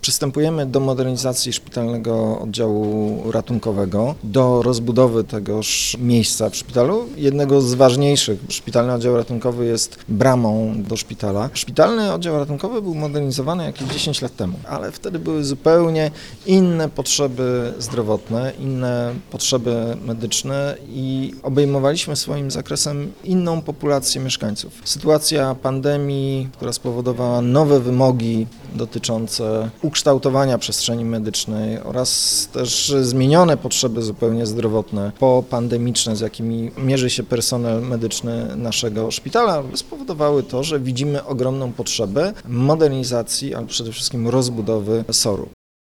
Przystępujemy do modernizacji szpitalnego oddziału ratunkowego, do rozbudowy tegoż miejsca w szpitalu. Jednego z ważniejszych. Szpitalny oddział ratunkowy jest bramą do szpitala. Szpitalny oddział ratunkowy był modernizowany jakieś 10 lat temu, ale wtedy były zupełnie inne potrzeby zdrowotne, inne potrzeby medyczne i obejmowaliśmy swoim zakresem inną populację mieszkańców. Sytuacja pandemii, która spowodowała nowe wymogi dotyczące ukształtowania przestrzeni medycznej oraz też zmienione potrzeby zupełnie zdrowotne, popandemiczne, z jakimi mierzy się personel medyczny naszego szpitala, spowodowały to, że widzimy ogromną potrzebę modernizacji, ale przede wszystkim rozbudowy SOR-u.